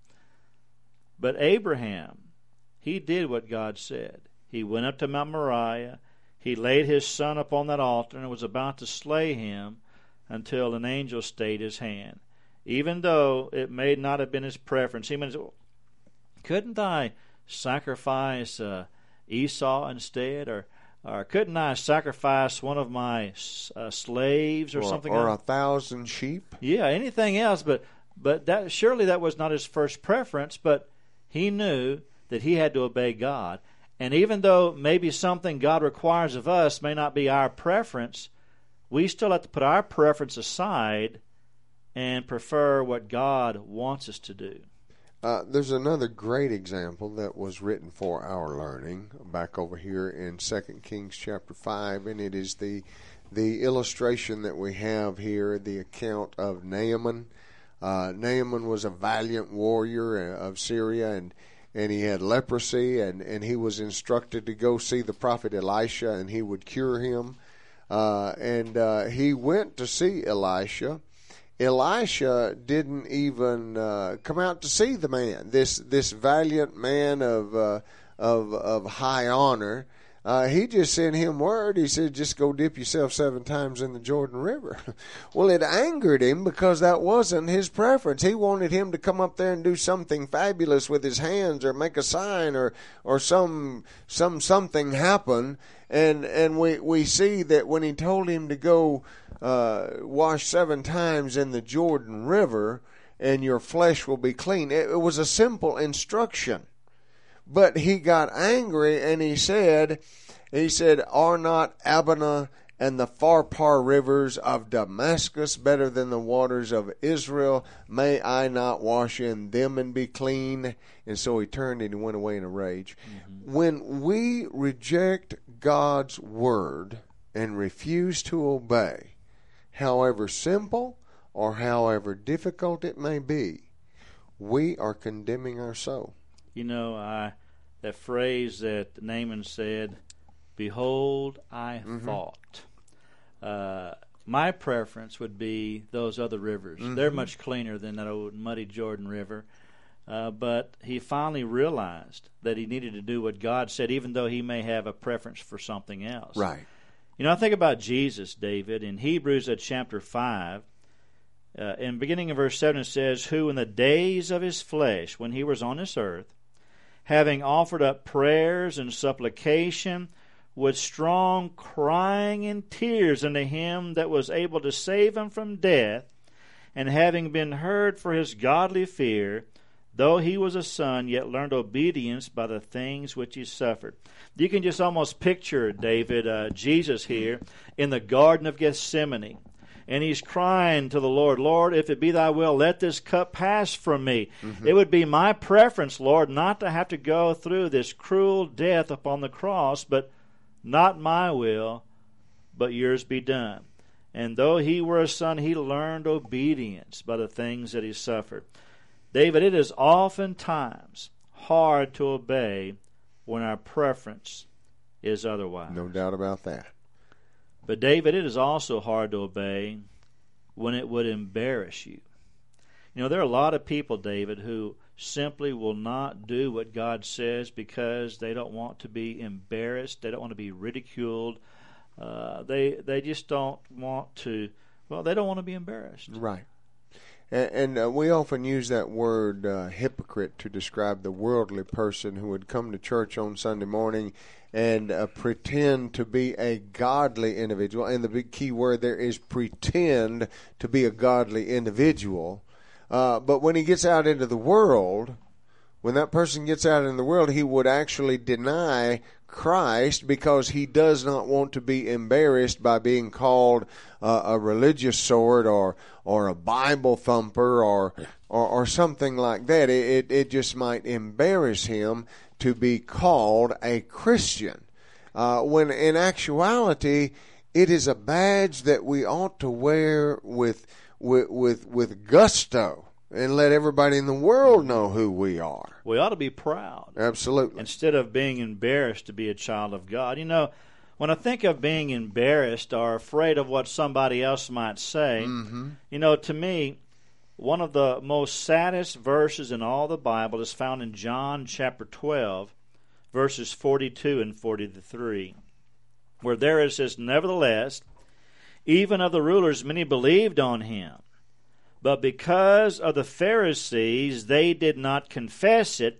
But Abraham, he did what God said. He went up to Mount Moriah, he laid his son upon that altar, and was about to slay him until an angel stayed his hand. Even though it may not have been his preference, he said, couldn't I sacrifice uh, Esau instead, or Or couldn't I sacrifice one of my uh, slaves or, or something? Or else? a thousand sheep? Yeah, anything else. But but that surely that was not his first preference. But he knew that he had to obey God. And even though maybe something God requires of us may not be our preference, we still have to put our preference aside and prefer what God wants us to do. Uh, there's another great example that was written for our learning back over here in Second Kings chapter five, and it is the the illustration that we have here, the account of Naaman. Uh, Naaman was a valiant warrior of Syria, and, and he had leprosy, and, and he was instructed to go see the prophet Elisha, and he would cure him. Uh, and uh, he went to see Elisha. Elisha didn't even uh, come out to see the man, this this valiant man of uh, of of high honor. Uh, he just sent him word. He said, just go dip yourself seven times in the Jordan River. Well, it angered him because that wasn't his preference. He wanted him to come up there and do something fabulous with his hands, or make a sign, or or some some something happen. And and we, we see that when he told him to go uh, wash seven times in the Jordan River and your flesh will be clean, it, it was a simple instruction. But he got angry and he said, he said, are not Abana and the Pharpar rivers of Damascus better than the waters of Israel? May I not wash in them and be clean? And so he turned and he went away in a rage. Mm-hmm. When we reject God's word and refuse to obey, however simple or however difficult it may be, we are condemning our soul. You know, I, that phrase that Naaman said, behold, I mm-hmm. thought. Uh, my preference would be those other rivers. Mm-hmm. They're much cleaner than that old muddy Jordan River. Uh, but he finally realized that he needed to do what God said, even though he may have a preference for something else. Right. You know, I think about Jesus, David, in Hebrews at chapter five. Uh, in beginning of verse seven it says, who in the days of his flesh, when he was on this earth, having offered up prayers and supplication with strong crying and tears unto him that was able to save him from death, and having been heard for his godly fear, though he was a son, yet learned obedience by the things which he suffered. You can just almost picture, David, uh, Jesus here in the Garden of Gethsemane. and he's crying to the Lord, Lord, if it be thy will, let this cup pass from me. Mm-hmm. It would be my preference, Lord, not to have to go through this cruel death upon the cross, but not my will, but yours be done. And though he were a son, he learned obedience by the things that he suffered. David, it is oftentimes hard to obey when our preference is otherwise. No doubt about that. But David, it is also hard to obey when it would embarrass you. You know, there are a lot of people, David, who simply will not do what God says because they don't want to be embarrassed. They don't want to be ridiculed. Uh, they they just don't want to, well, they don't want to be embarrassed. Right. And, and uh, we often use that word uh, hypocrite to describe the worldly person who would come to church on Sunday morning and uh, pretend to be a godly individual. And the big key word there is pretend to be a godly individual. Uh, but when he gets out into the world, when that person gets out in the world, he would actually deny Christ because he does not want to be embarrassed by being called uh, a religious sort or or a Bible thumper or or, or something like that. It, it it just might embarrass him to be called a Christian, uh, when in actuality it is a badge that we ought to wear with with with, with gusto. And let everybody in the world know who we are. We ought to be proud. Absolutely. Instead of being embarrassed to be a child of God. You know, when I think of being embarrassed or afraid of what somebody else might say, mm-hmm. you know, to me, one of the most saddest verses in all the Bible is found in John chapter twelve, verses forty-two and forty-three, where there it says, Nevertheless, even of the rulers many believed on him. But because of the Pharisees, they did not confess it,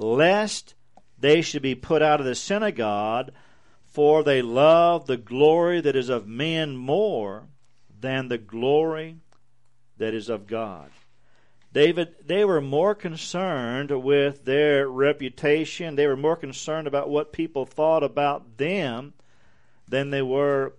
lest they should be put out of the synagogue, for they love the glory that is of men more than the glory that is of God. David, they were more concerned with their reputation. They were more concerned about what people thought about them than they were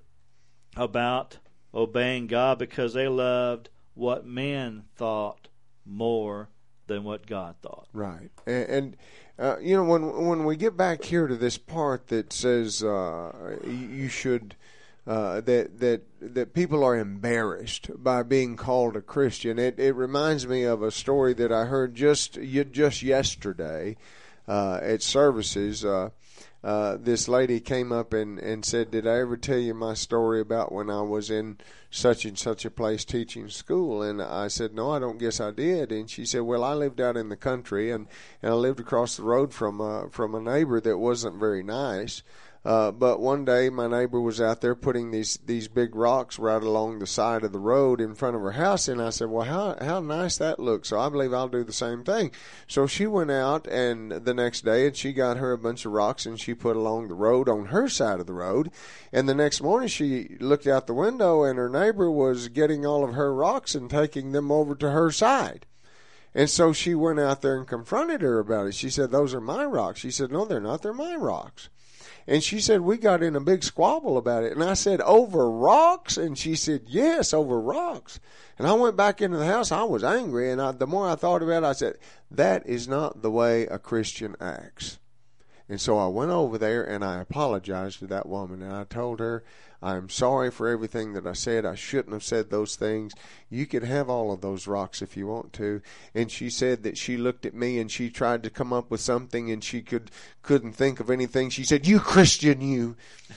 about obeying God, because they loved what men thought more than what God thought. Right. And, and uh, you know, when when we get back here to this part that says uh, you should, uh, that that that people are embarrassed by being called a Christian, it, it reminds me of a story that I heard just just yesterday uh, at services. Uh, Uh, this lady came up and, and said, did I ever tell you my story about when I was in such and such a place teaching school? And I said, no, I don't guess I did. And she said, well, I lived out in the country, and, and I lived across the road from, uh, from a neighbor that wasn't very nice. Uh, but one day my neighbor was out there putting these, these big rocks right along the side of the road in front of her house. And I said, well, how, how nice that looks. So I believe I'll do the same thing. So she went out and the next day and she got her a bunch of rocks and she put along the road on her side of the road. And the next morning she looked out the window and her neighbor was getting all of her rocks and taking them over to her side. And so she went out there and confronted her about it. She said, those are my rocks. She said, no, they're not. They're my rocks. And she said, we got in a big squabble about it. And I said, over rocks? And she said, yes, over rocks. And I went back into the house. I was angry. And I, the more I thought about it, I said, that is not the way a Christian acts. And so I went over there and I apologized to that woman. And I told her, I'm sorry for everything that I said. I shouldn't have said those things. You can have all of those rocks if you want to. And she said that she looked at me and she tried to come up with something and she could, couldn't think of anything. She said, you Christian, you.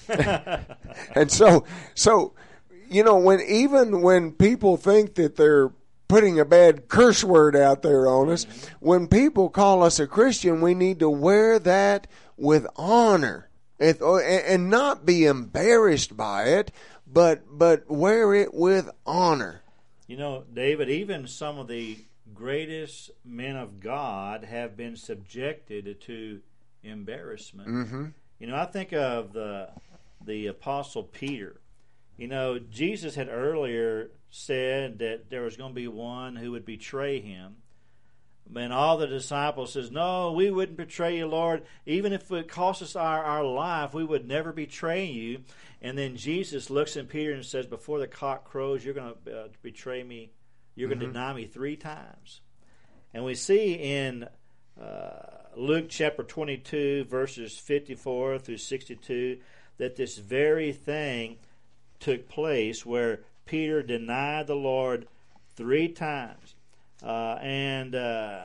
And so, so, you know, when, even when people think that they're putting a bad curse word out there on us, when people call us a Christian, we need to wear that with honor. And not be embarrassed by it, but but wear it with honor. You know, David, even some of the greatest men of God have been subjected to embarrassment. Mm-hmm. You know, I think of the the Apostle Peter. You know, Jesus had earlier said that there was going to be one who would betray him. And all the disciples says, no, we wouldn't betray you, Lord. Even if it cost us our, our life, we would never betray you. And then Jesus looks at Peter and says, before the cock crows, you're going to uh, betray me. You're mm-hmm. going to deny me three times. And we see in uh, Luke chapter twenty-two, verses fifty-four through sixty-two, that this very thing took place where Peter denied the Lord three times. Uh, and uh,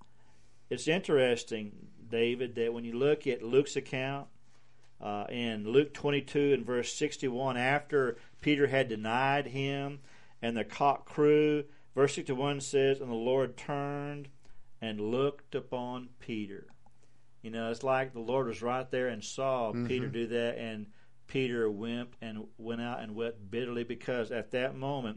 it's interesting, David, that when you look at Luke's account, uh, in Luke twenty-two and verse sixty-one, after Peter had denied him and the cock crew, verse sixty-one says, and the Lord turned and looked upon Peter. You know, it's like the Lord was right there and saw mm-hmm. Peter do that, and Peter wept and went out and wept bitterly, because at that moment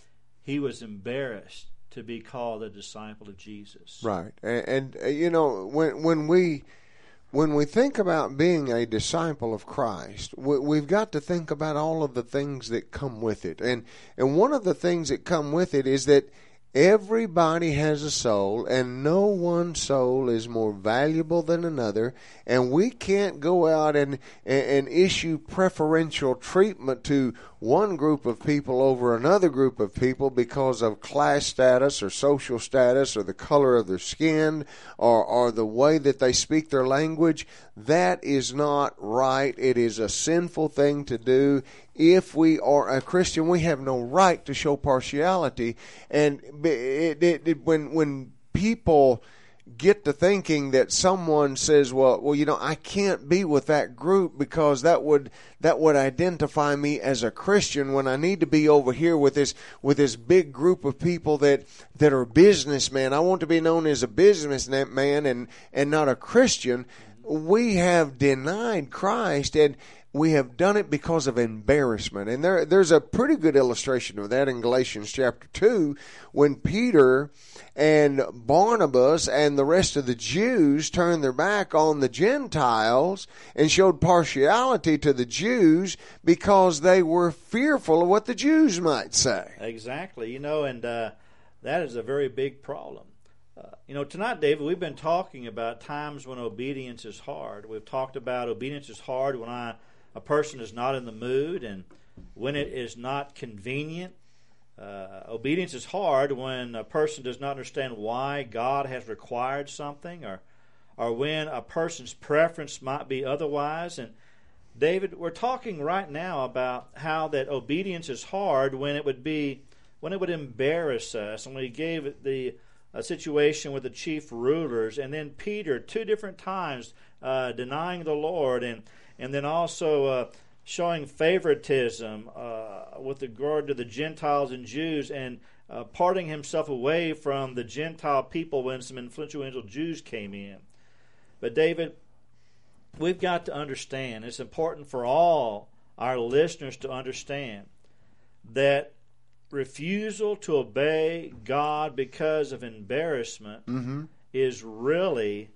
he was embarrassed to be called a disciple of Jesus. Right. And, and uh, you know, when when we when we think about being a disciple of Christ, we, we've got to think about all of the things that come with it. And and one of the things that come with it is that everybody has a soul, and no one soul is more valuable than another, and we can't go out and, and, and issue preferential treatment to one group of people over another group of people because of class status or social status or the color of their skin or, or the way that they speak their language. That is not right. It is a sinful thing to do. If we are a Christian, we have no right to show partiality. And it, it, it, when when people get to thinking that someone says, well, well, you know, I can't be with that group because that would that would identify me as a Christian, when I need to be over here with this with this big group of people that that are businessmen. I want to be known as a businessman and and not a Christian. We have denied Christ, and we have done it because of embarrassment. And there, there's a pretty good illustration of that in Galatians chapter two, when Peter and Barnabas and the rest of the Jews turned their back on the Gentiles and showed partiality to the Jews because they were fearful of what the Jews might say. Exactly. You know, and uh, that is a very big problem. Uh, you know, tonight, David, we've been talking about times when obedience is hard. We've talked about obedience is hard when I, a person is not in the mood and when it is not convenient. Uh, obedience is hard when a person does not understand why God has required something, or or when a person's preference might be otherwise. And David, we're talking right now about how that obedience is hard when it would be when it would embarrass us. And we gave it the a situation with the chief rulers, and then Peter two different times uh, denying the Lord, and and then also uh, showing favoritism uh, with regard to the Gentiles and Jews, and uh, parting himself away from the Gentile people when some influential Jews came in. But David, we've got to understand, it's important for all our listeners to understand that refusal to obey God because of embarrassment mm-hmm. is really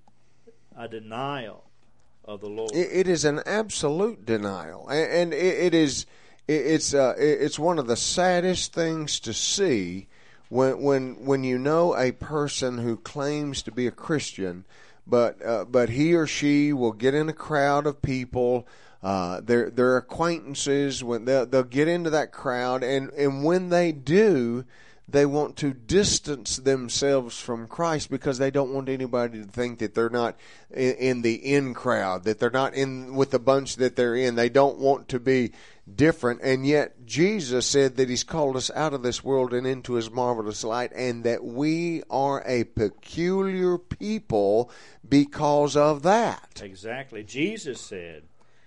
a denial of the Lord. It, it is an absolute denial, and, and it, it is it, it's uh, it's one of the saddest things to see when when when you know a person who claims to be a Christian, but uh, but he or she will get in a crowd of people. Uh, their their acquaintances, when they'll, they'll get into that crowd, and, and when they do, they want to distance themselves from Christ because they don't want anybody to think that they're not in, in the in crowd, that they're not in with the bunch that they're in. They don't want to be different, and yet Jesus said that He's called us out of this world and into His marvelous light, and that we are a peculiar people because of that. Exactly. Jesus said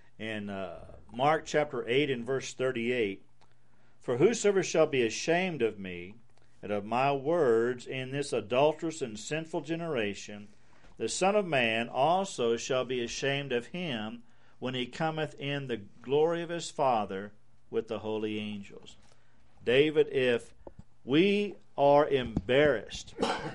in uh, Mark chapter eight and verse thirty-eight, for whosoever shall be ashamed of me and of my words in this adulterous and sinful generation, the Son of Man also shall be ashamed of him when he cometh in the glory of his Father with the holy angels. David, if we are embarrassed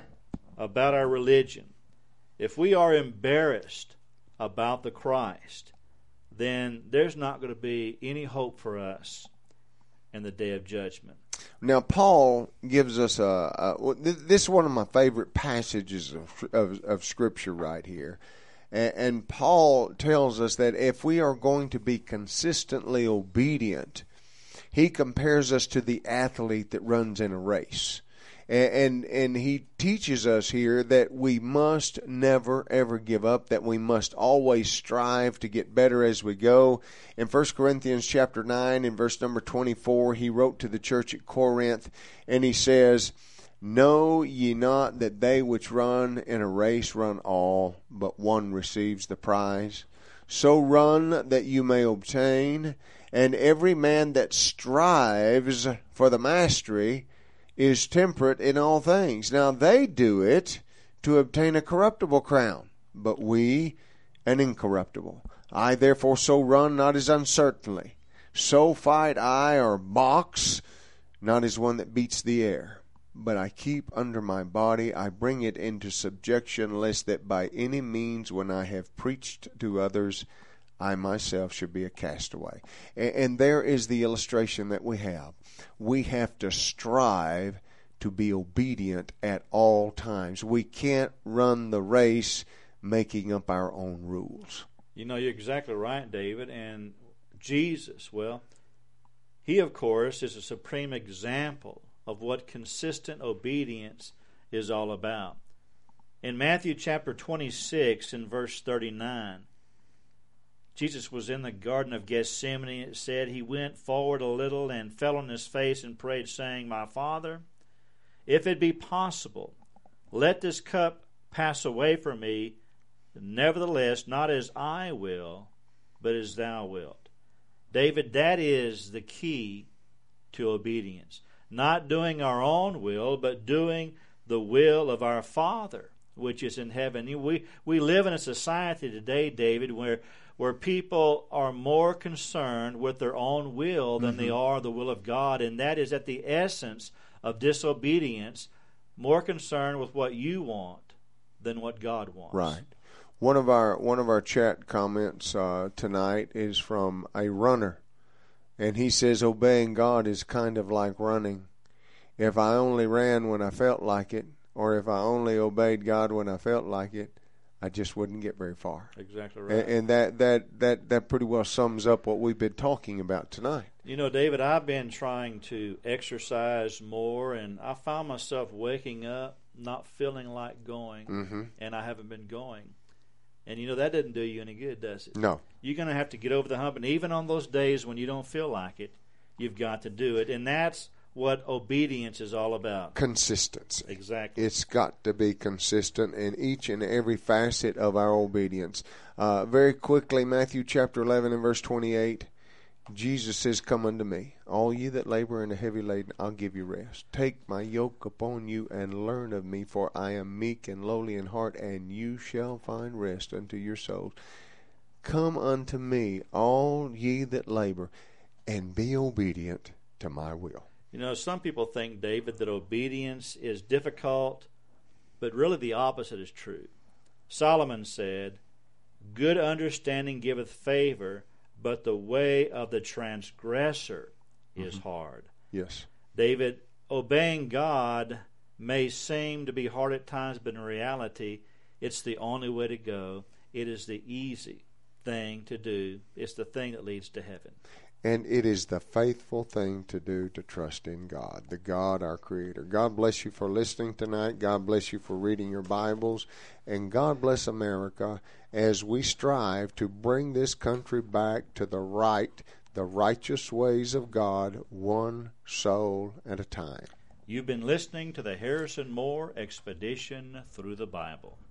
about our religion, if we are embarrassed about the Christ, then there's not going to be any hope for us in the day of judgment. Now, Paul gives us a, a this is one of my favorite passages of, of, of Scripture right here. And, and Paul tells us that if we are going to be consistently obedient, he compares us to the athlete that runs in a race. And, and and he teaches us here that we must never, ever give up, that we must always strive to get better as we go. In First Corinthians chapter nine, in verse number twenty-four, he wrote to the church at Corinth, and he says, "Know ye not that they which run in a race run all, but one receives the prize? So run that you may obtain, and every man that strives for the mastery is temperate in all things. Now they do it to obtain a corruptible crown, but we an incorruptible. I therefore so run, not as uncertainly. So fight I, or box, not as one that beats the air. But I keep under my body, I bring it into subjection, lest that by any means when I have preached to others, I myself should be a castaway." And there is the illustration that we have. We have to strive to be obedient at all times. We can't run the race making up our own rules. You know, you're exactly right, David. And Jesus, well, he, of course, is a supreme example of what consistent obedience is all about. In Matthew chapter twenty-six, in verse thirty-nine, Jesus was in the Garden of Gethsemane. It said he went forward a little and fell on his face and prayed, saying, "My Father, if it be possible, let this cup pass away from me. Nevertheless, not as I will, but as thou wilt." David, that is the key to obedience. Not doing our own will, but doing the will of our Father, which is in heaven. We, we live in a society today, David, where where people are more concerned with their own will than mm-hmm. they are the will of God, and that is at the essence of disobedience, more concerned with what you want than what God wants. Right. One of our one of our chat comments uh, tonight is from a runner, and he says, "Obeying God is kind of like running. If I only ran when I felt like it, or if I only obeyed God when I felt like it, I just wouldn't get very far." Exactly right. And, and that, that, that, that pretty well sums up what we've been talking about tonight. You know, David, I've been trying to exercise more, and I found myself waking up not feeling like going, mm-hmm. and I haven't been going. And, you know, that doesn't do you any good, does it? No. You're going to have to get over the hump, and even on those days when you don't feel like it, you've got to do it. And that's what obedience is all about. Consistency. Exactly. It's got to be consistent in each and every facet of our obedience. Uh, very quickly, Matthew chapter eleven and verse twenty-eight, Jesus says, "Come unto me, all ye that labor and are heavy laden, I'll give you rest. Take my yoke upon you and learn of me, for I am meek and lowly in heart, and you shall find rest unto your souls. Come unto me, all ye that labor, and be obedient to my will." You know, some people think, David, that obedience is difficult, but really the opposite is true. Solomon said, "Good understanding giveth favor, but the way of the transgressor is mm-hmm. hard." Yes. David, obeying God may seem to be hard at times, but in reality, it's the only way to go. It is the easy thing to do. It's the thing that leads to heaven. And it is the faithful thing to do to trust in God, the God, our Creator. God bless you for listening tonight. God bless you for reading your Bibles. And God bless America as we strive to bring this country back to the right, the righteous ways of God, one soul at a time. You've been listening to the Harrison Moore Expedition Through the Bible.